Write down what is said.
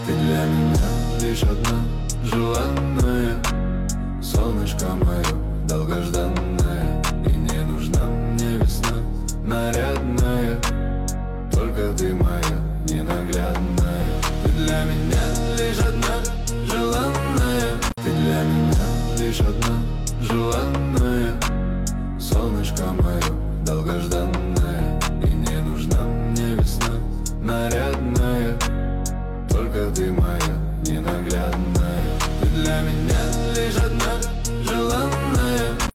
Ты для меня лишь одна желанная, солнышко мое долгожданное. И не нужна мне весна нарядная, только ты моя ненаглядная. Ты для меня лишь одна желанная, ты для меня лишь одна желанная, солнышко мое долгожданное. И не нужна мне весна нарядная, только ты моя ненаглядная. Ты для меня